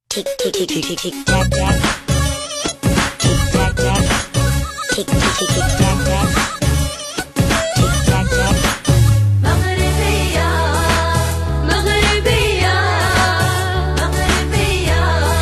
tick tick tick tick tick tack tack, tick tack tack, tick tick tick tick tack tack, tick tack tack. مغربية مغربية مغربية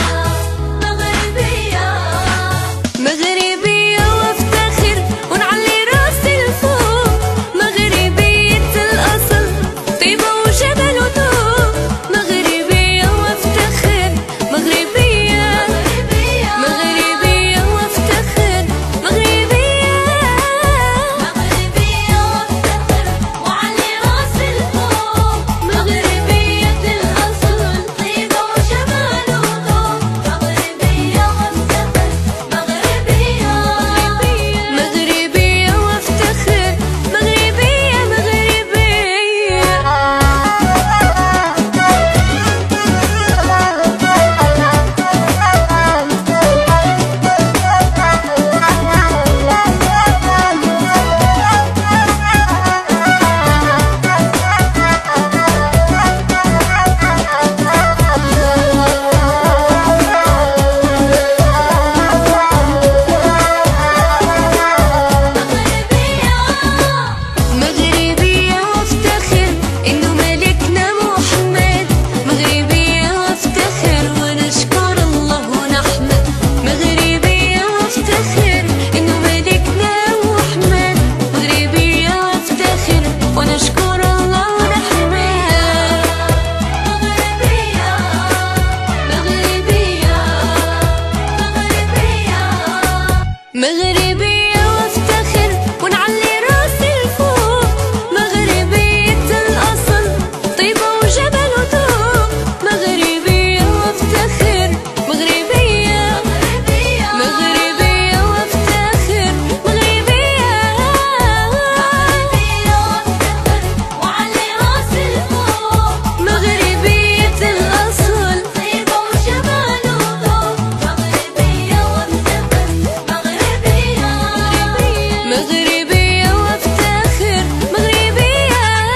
مغربية مغربية وافتخر ونعلي راسي لفوق، مغربية الأصل طيبة وجبل وطوق، مغربية وافتخر مغربية مغربية وافتخر مغربية مغربية وافتخر وعلي راسي لفوق، مغربية الأصل طيبة وجمال وذوق، مغربية وافتخر مغربية مغربية وافتخر مغربية مغربية وافتخر إنه ملكنا محمد، مغربية وافتخر ونشكر الله ونحمد، مغربية وافتخر إنه ملكنا محمد، مغربية وافتخر ونشكر الله ونحمد، مغربية مغربية مغربية وافتخر ونعلي راسي لفوق، مغربية الأصل طيبة وجبل وطوق، مغربية وافتخر مغربية مغربية وافتخر مغربية وافتخر وعلي راسي لفوق، مغربية الأصل طيبة وجمال وذوق، مغربية وافتخر مغربية مغربية وافتخر مغربية.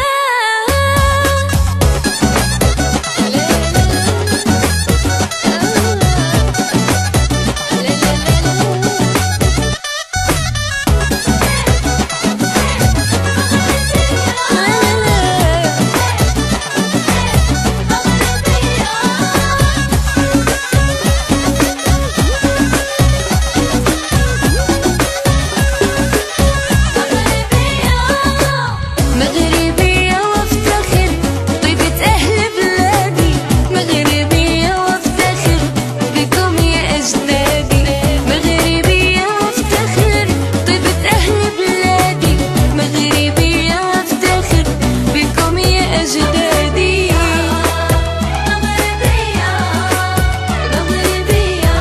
مغربية وافتخر طيبة أهل بلادي، مغربية وافتخر بكم يا أجدادي، مغربية وافتخر طيبة أهل بلادي، مغربية وافتخر بكم يا أجدادي، مغربية مغربية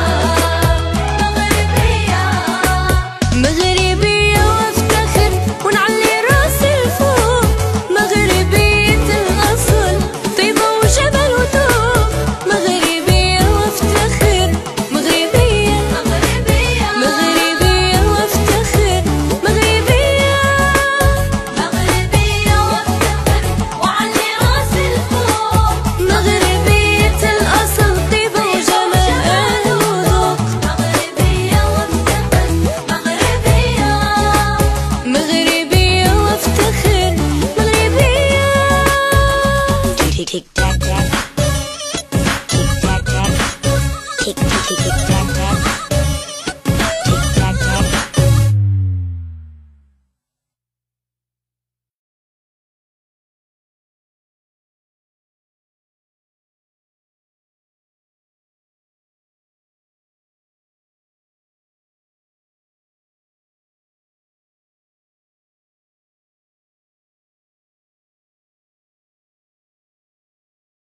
مغربية وافتخر ونعلي راسي لفوق، مغربية الأصل طيبة وجبل وطوق، مغربية وافتخر مغربية مغربية وافتخر مغربية مغربية وافتخر وعلي راسي لفوق، مغربية الأصل طيبة وجمال وذوق، مغربية وافتخر مغربية مغربية وافتخر مغربية. Tick tick tack tack, tick tack tack, tick tick tick tick tack tack.